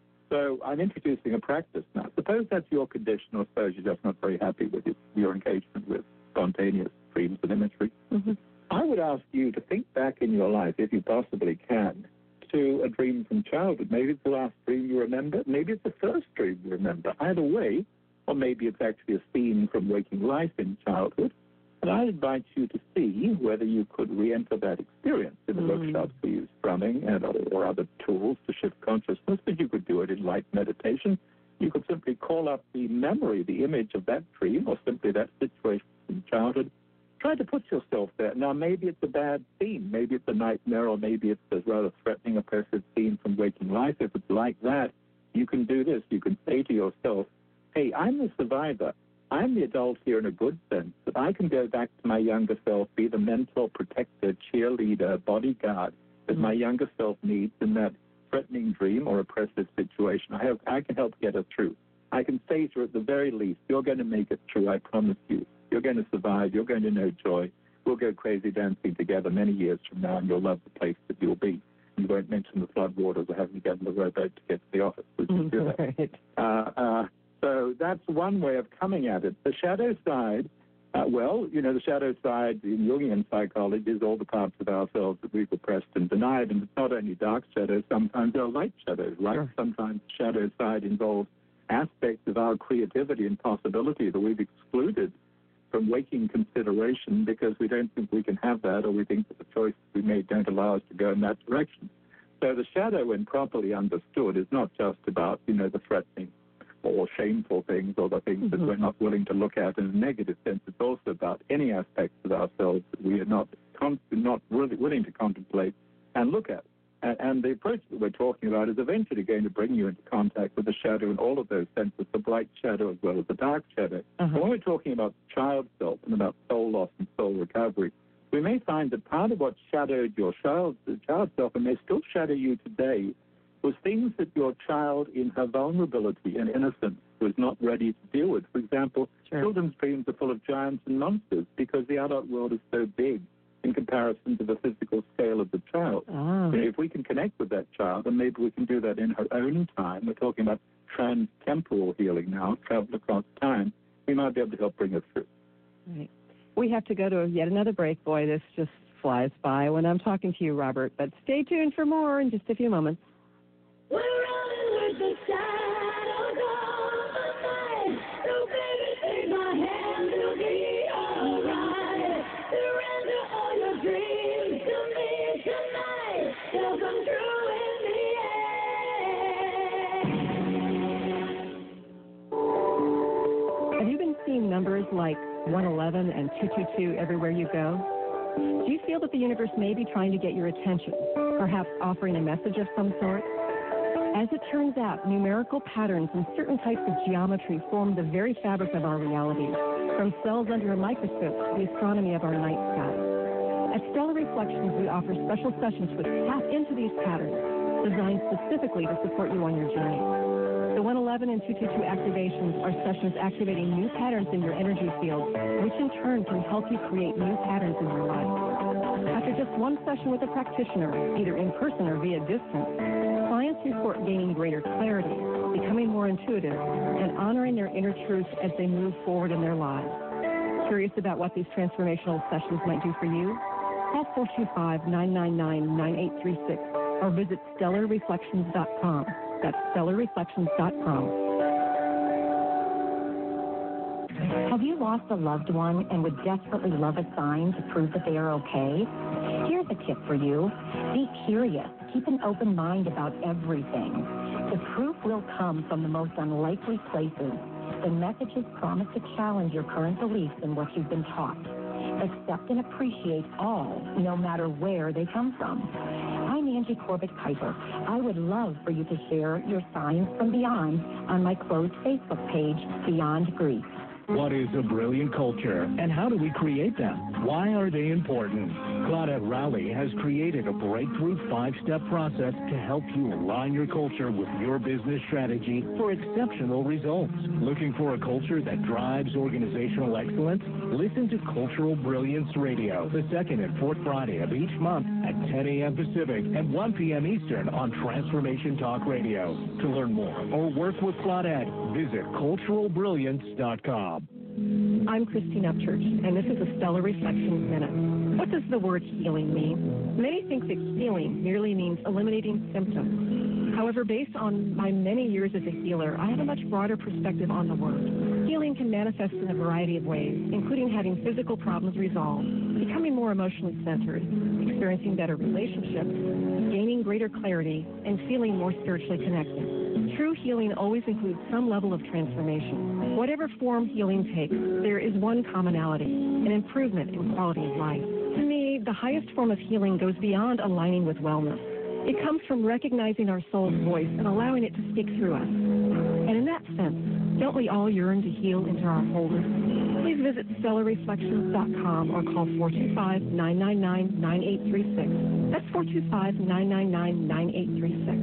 So I'm introducing a practice now. Suppose that's your condition, or suppose you're just not very happy with your, your engagement with spontaneous dreams and imagery. Mm-hmm. I would ask you to think back in your life, if you possibly can, to a dream from childhood. Maybe it's the last dream you remember. Maybe it's the first dream you remember. Either way, or maybe it's actually a scene from waking life in childhood. And I invite you to see whether you could re-enter that experience. In the mm. workshops, we use strumming and other, or other tools to shift consciousness, but you could do it in light meditation. You could simply call up the memory, the image of that dream, or simply that situation in childhood. Try to put yourself there. Now, maybe it's a bad scene. Maybe it's a nightmare, or maybe it's a rather threatening, oppressive scene from waking life. If it's like that, you can do this. You can say to yourself, hey, I'm the survivor. I'm the adult here in a good sense, that I can go back to my younger self, be the mentor, protector, cheerleader, bodyguard that my younger self needs in that threatening dream or oppressive situation. I, have, I can help get her through. I can say to her at the very least, you're going to make it through, I promise you. You're going to survive. You're going to know joy. We'll go crazy dancing together many years from now, and you'll love the place that you'll be. You won't mention the flood waters or having to get in the rowboat to get to the office. Would you do that? Right. Uh, uh, So that's one way of coming at it. The shadow side, uh, well, you know, the shadow side in Jungian psychology is all the parts of ourselves that we've repressed and denied. And it's not only dark shadows, sometimes there are light shadows, right? Sure. Sometimes the shadow side involves aspects of our creativity and possibility that we've excluded from waking consideration because we don't think we can have that, or we think that the choices we made don't allow us to go in that direction. So the shadow, when properly understood, is not just about, you know, the threatening or shameful things, or the things mm-hmm. that we're not willing to look at in a negative sense. It's also about any aspects of ourselves that we are not con- not really willing to contemplate and look at. And, and the approach that we're talking about is eventually going to bring you into contact with the shadow in all of those senses, the bright shadow as well as the dark shadow. Uh-huh. When we're talking about child self and about soul loss and soul recovery, we may find that part of what shadowed your child, child self, and may still shadow you today, was things that your child in her vulnerability and innocence was not ready to deal with. For example, sure. children's dreams are full of giants and monsters because the adult world is so big in comparison to the physical scale of the child. Oh. If we can connect with that child, and maybe we can do that in her own time, we're talking about trans-temporal healing now, travel across time, we might be able to help bring it through. Right. We have to go to yet another break. Boy, this just flies by when I'm talking to you, Robert. But stay tuned for more in just a few moments. We're running with the shadows of the night. So baby, take my hand, it'll be alright. Surrender all your dreams to me tonight. They'll come true in the end. Have you been seeing numbers like one eleven and two two two everywhere you go? Do you feel that the universe may be trying to get your attention, perhaps offering a message of some sort? As it turns out, numerical patterns and certain types of geometry form the very fabric of our reality, from cells under a microscope to the astronomy of our night sky. At Stellar Reflections, we offer special sessions which tap into these patterns, designed specifically to support you on your journey. The one eleven and two two two activations are sessions activating new patterns in your energy field, which in turn can help you create new patterns in your life. After just one session with a practitioner, either in person or via distance, clients report gaining greater clarity, becoming more intuitive, and honoring their inner truths as they move forward in their lives. Curious about what these transformational sessions might do for you? Call four two five, nine nine nine, nine eight three six or visit stellar reflections dot com. That's stellar reflections dot com. Have you lost a loved one and would desperately love a sign to prove that they are okay? Here's a tip for you. Be curious. Keep an open mind about everything. The proof will come from the most unlikely places. The messages promise to challenge your current beliefs and what you've been taught. Accept and appreciate all, no matter where they come from. I'm Angie Corbett-Kuiper. I would love for you to share your signs from beyond on my closed Facebook page, Beyond Grief. What is a brilliant culture, and how do we create them? Why are they important? Claudette Rowley has created a breakthrough five-step process to help you align your culture with your business strategy for exceptional results. Looking for a culture that drives organizational excellence? Listen to Cultural Brilliance Radio, the second and fourth Friday of each month at ten a.m. Pacific and one p.m. Eastern on Transformation Talk Radio. To learn more or work with Claudette, visit cultural brilliance dot com. I'm Christine Upchurch, and this is a Stellar Reflections Minute. What does the word healing mean? Many think that healing merely means eliminating symptoms. However, based on my many years as a healer, I have a much broader perspective on the word. Healing can manifest in a variety of ways, including having physical problems resolved, becoming more emotionally centered, experiencing better relationships, gaining greater clarity, and feeling more spiritually connected. True healing always includes some level of transformation. Whatever form healing takes, there is one commonality, an improvement in quality of life. To me, the highest form of healing goes beyond aligning with wellness. It comes from recognizing our soul's voice and allowing it to speak through us. And in that sense, don't we all yearn to heal into our wholeness? Please visit stellar reflections dot com or call four two five, nine nine nine, nine eight three six. That's four two five, nine nine nine, nine eight three six.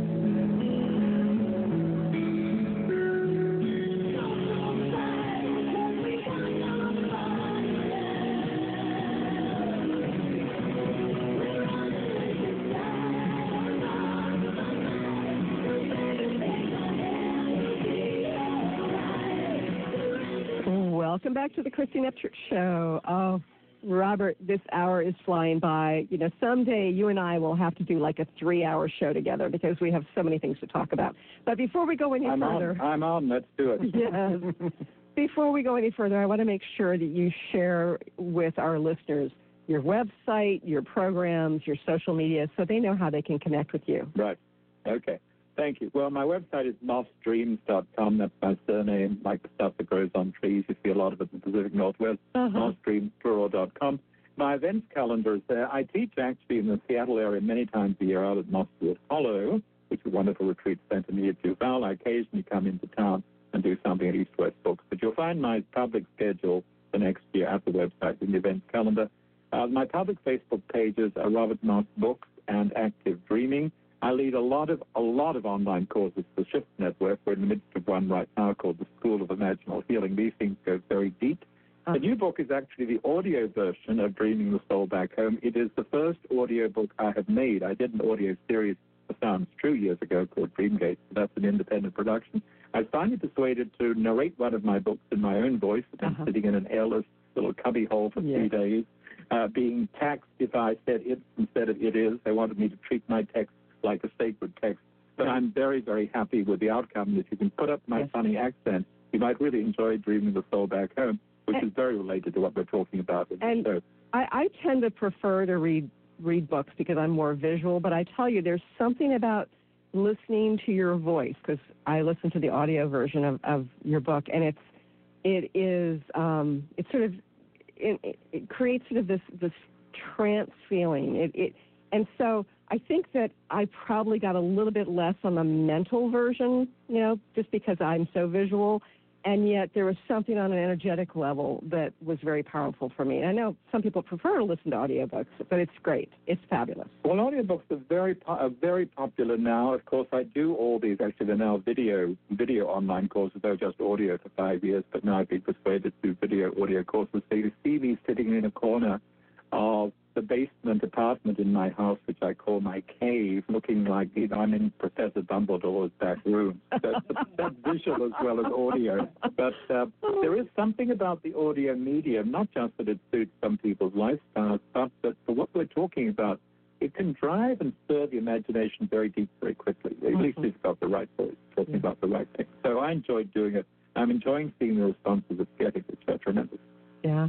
Welcome back to the Christine Upchurch Show. Oh, Robert, this hour is flying by. You know, someday you and I will have to do like a three-hour show together because we have so many things to talk about. But before we go any I'm further... On. I'm on. Let's do it. Yes. Before we go any further, I want to make sure that you share with our listeners your website, your programs, your social media, so they know how they can connect with you. Right. Okay. Thank you. Well, my website is moss dreams dot com. That's my surname, like the stuff that grows on trees. You see a lot of it in the Pacific Northwest. Uh-huh. moss dreams plural dot com. My events calendar is there. I teach actually in the Seattle area many times a year out at Mosswood Hollow, which is a wonderful retreat center near Duval. I occasionally come into town and do something at East West Books. But you'll find my public schedule for next year at the website in the events calendar. Uh, my public Facebook pages are Robert Moss Books and Active Dreaming. I lead a lot of a lot of online courses for Shift Network. We're in the midst of one right now called the School of Imaginal Healing. These things go very deep. Uh-huh. The new book is actually the audio version of Dreaming the Soul Back Home. It is the first audio book I have made. I did an audio series for Sounds True years ago called Dreamgate. So that's an independent production. I was finally persuaded to narrate one of my books in my own voice. I've been uh-huh. sitting in an airless little cubby hole for yeah. three days, uh, being taxed if I said it instead of it is. They wanted me to treat my text like a sacred text. But I'm very, very happy with the outcome. If you can put up my yes. funny accent, you might really enjoy Dreaming the Soul Back Home, which and, is very related to what we're talking about. And so, I, I tend to prefer to read read books because I'm more visual, but I tell you, there's something about listening to your voice, because I listen to the audio version of, of your book, and it's it is um, it sort of it, it, it creates sort of this this trance feeling. It, it and so I think that I probably got a little bit less on the mental version, you know, just because I'm so visual. And yet there was something on an energetic level that was very powerful for me. I know some people prefer to listen to audiobooks, but it's great. It's fabulous. Well, audiobooks are very are very popular now. Of course, I do all these. Actually, they're now video video online courses. They were just audio for five years, but now I've been persuaded to do video audio courses. So you see me sitting in a corner of the basement apartment in my house, which I call my cave, looking like, you know, I'm in Professor Dumbledore's back room. That's, that's visual as well as audio. But uh, there is something about the audio medium, not just that it suits some people's lifestyles, but that for what we're talking about, it can drive and stir the imagination very deep, very quickly. At least it's got the right voice, talking yeah. about the right thing. So I enjoyed doing it. I'm enjoying seeing the responses it's getting, which are tremendous. Yeah.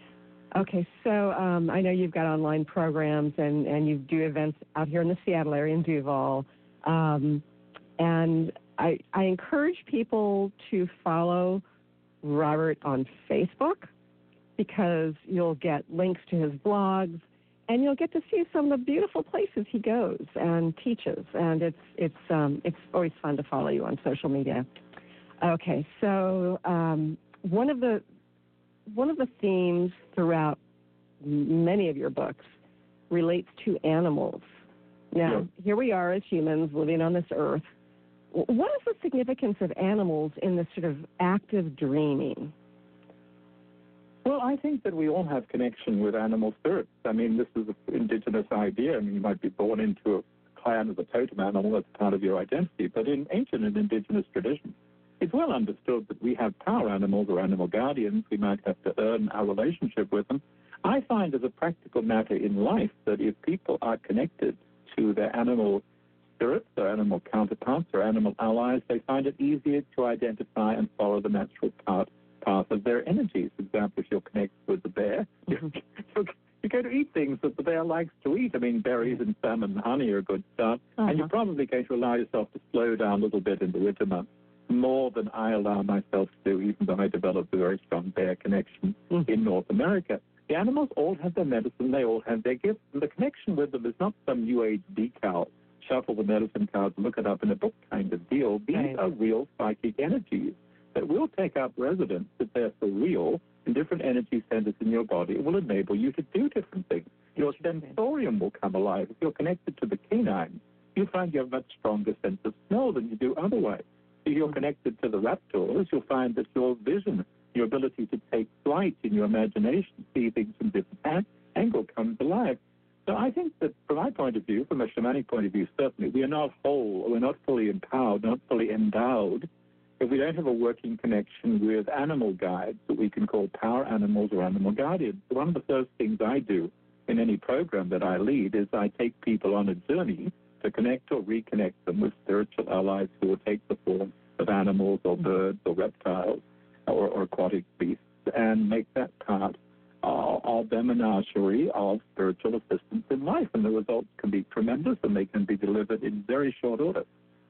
Okay, so um, I know you've got online programs and, and you do events out here in the Seattle area in Duval. Um, and I, I encourage people to follow Robert on Facebook because you'll get links to his blogs and you'll get to see some of the beautiful places he goes and teaches. And it's, it's, um, it's always fun to follow you on social media. Okay, so um, one of the one of the themes throughout many of your books relates to animals. Now, Yeah. here we are as humans living on this earth. What is the significance of animals in this sort of active dreaming? Well, I think that we all have connection with animal spirits. I mean, this is an indigenous idea. I mean, you might be born into a clan of a totem animal that's part of your identity, but in ancient and indigenous traditions, it's well understood that we have power animals or animal guardians. We might have to earn our relationship with them. I find as a practical matter in life that if people are connected to their animal spirits, their animal counterparts, or animal allies, they find it easier to identify and follow the natural path, path of their energies. For example, if you're connected with the bear, mm-hmm. you're, you're going to eat things that the bear likes to eat. I mean, berries and salmon and honey are a good start. Uh-huh. And you're probably going to allow yourself to slow down a little bit in the winter months, more than I allow myself to do, even though I developed a very strong bear connection mm-hmm. in North America. The animals all have their medicine, they all have their gifts, and the connection with them is not some New Age decal, shuffle the medicine cards, look it up in a book kind of deal. These right. are real psychic energies that will take up residence, that they're for real, in different energy centers in your body. It will enable you to do different things. Your sensorium will come alive. If you're connected to the canine, you'll find you have a much stronger sense of smell than you do otherwise. If you're connected to the raptors, you'll find that your vision, your ability to take flight in your imagination, see things from different angles, comes alive. So I think that from my point of view, from a shamanic point of view, certainly, we are not whole, we're not fully empowered, not fully endowed, if we don't have a working connection with animal guides that we can call power animals or animal guardians. So one of the first things I do in any program that I lead is I take people on a journey to connect or reconnect them with spiritual allies who will take the form of animals or birds or reptiles or, or aquatic beasts and make that part uh, of their menagerie of spiritual assistance in life. And the results can be tremendous, and they can be delivered in very short order.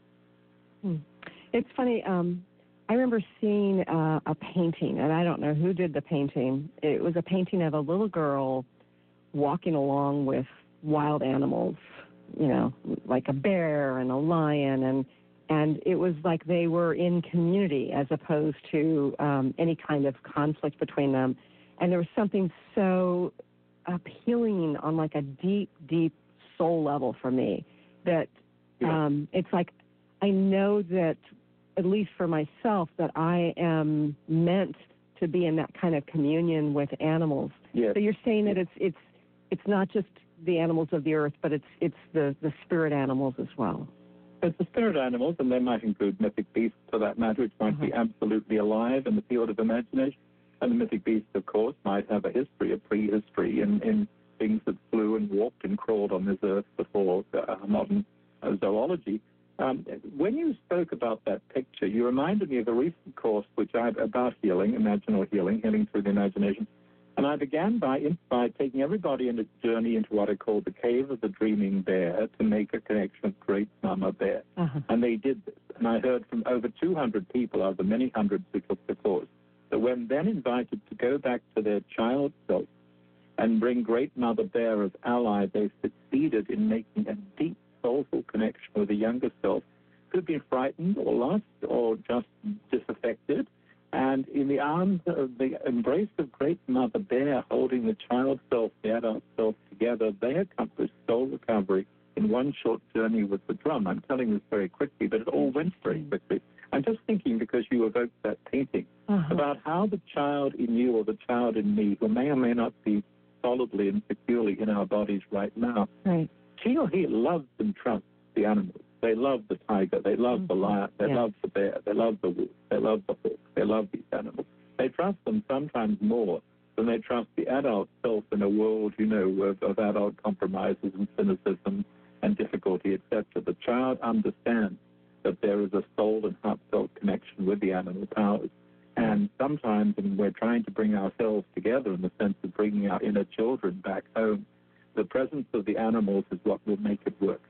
Hmm. It's funny, um, I remember seeing uh, a painting, and I don't know who did the painting. It was a painting of a little girl walking along with wild animals, you know, like a bear and a lion, and and it was like they were in community as opposed to um, any kind of conflict between them. And there was something so appealing on like a deep, deep soul level for me that um, it's like I know that, at least for myself, that I am meant to be in that kind of communion with animals. Yes. So you're saying that it's it's it's not just the animals of the earth, but it's it's the, the spirit animals as well. It's the spirit animals, and they might include mythic beasts for that matter, which might uh-huh. be absolutely alive in the field of imagination. And the mythic beasts, of course, might have a history, a prehistory in, in things that flew and walked and crawled on this earth before uh, modern uh, zoology. Um, when you spoke about that picture, you reminded me of a recent course which I about healing, imaginal healing, healing through the imagination. And I began by, by taking everybody on a journey into what I call the cave of the dreaming bear to make a connection with Great Mama Bear. Uh-huh. And they did this. And I heard from over two hundred people out of the many hundreds who took the course that when then invited to go back to their child self and bring Great Mother Bear as ally, they succeeded in making a deep, soulful connection with a younger self who had been frightened or lost or just disaffected. And in the arms of the embrace of Great Mother Bear, holding the child self, the adult self together, they accomplished soul recovery in one short journey with the drum. I'm telling this very quickly, but it all went very quickly. I'm just thinking, because you evoked that painting, uh-huh. about how the child in you or the child in me, who may or may not be solidly and securely in our bodies right now, right. she or he loves and trusts the animals. They love the tiger. They love mm-hmm. the lion. They yeah. love the bear. They love the wolf. They love the hawk. They love these animals. They trust them sometimes more than they trust the adult self in a world, you know, of, of adult compromises and cynicism and difficulty, et cetera. The child understands that there is a soul and heartfelt connection with the animal powers. And sometimes when we're trying to bring ourselves together in the sense of bringing our inner children back home, the presence of the animals is what will make it work.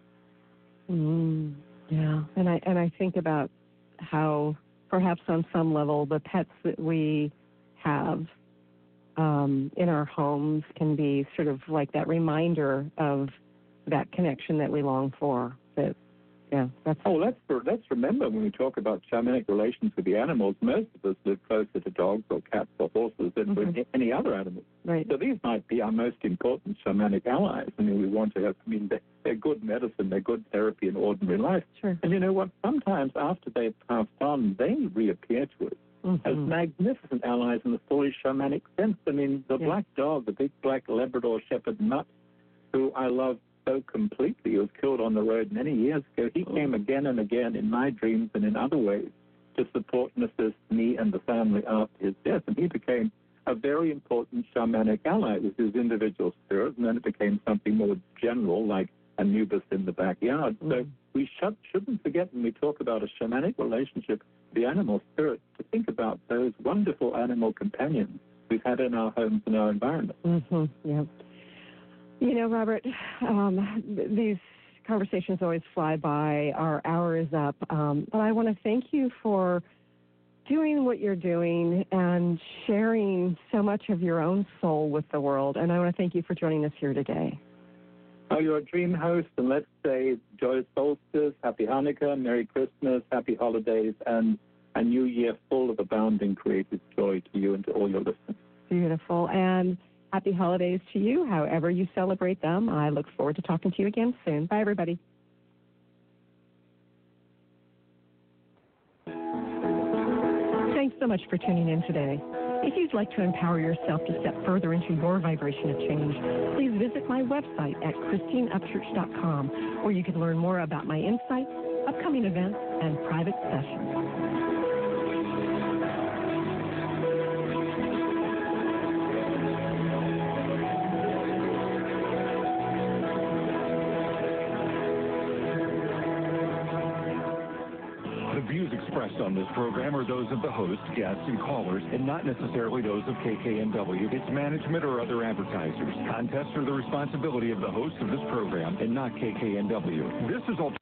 Mm, yeah, and I and I think about how perhaps on some level the pets that we have um, in our homes can be sort of like that reminder of that connection that we long for. That Yeah, that's... Oh, let's, let's remember when we talk about shamanic relations with the animals, most of us live closer to dogs or cats or horses than mm-hmm. with any other animals. Right. So these might be our most important shamanic allies. I mean, we want to have, I mean, they're, they're good medicine, they're good therapy in ordinary life. Sure. And you know what? Sometimes after they've passed on, they reappear to us mm-hmm. as magnificent allies in the fully shamanic sense. I mean, the yeah. black dog, the big black Labrador Shepherd Mutt, who I love so completely, he was killed on the road many years ago. He oh. came again and again in my dreams and in other ways to support and assist me and the family after his death. And he became a very important shamanic ally with his individual spirit, and then it became something more general, like Anubis in the backyard. Mm. So we sh- shouldn't forget when we talk about a shamanic relationship with the animal spirit to think about those wonderful animal companions we've had in our homes and our environment. Mm-hmm. Yeah. You know, Robert, um, th- these conversations always fly by. Our hour is up. Um, but I want to thank you for doing what you're doing and sharing so much of your own soul with the world. And I want to thank you for joining us here today. Oh, you're a dream host, and let's say joyous solstice, happy Hanukkah, Merry Christmas, happy holidays, and a new year full of abounding creative joy to you and to all your listeners. Beautiful. And happy holidays to you, however you celebrate them. I look forward to talking to you again soon. Bye, everybody. Thanks so much for tuning in today. If you'd like to empower yourself to step further into your vibration of change, please visit my website at christine upchurch dot com, where you can learn more about my insights, upcoming events, and private sessions. Expressed on this program are those of the host, guests, and callers, and not necessarily those of K K N W, its management, or other advertisers. Contests are the responsibility of the host of this program and not K K N W. This is all.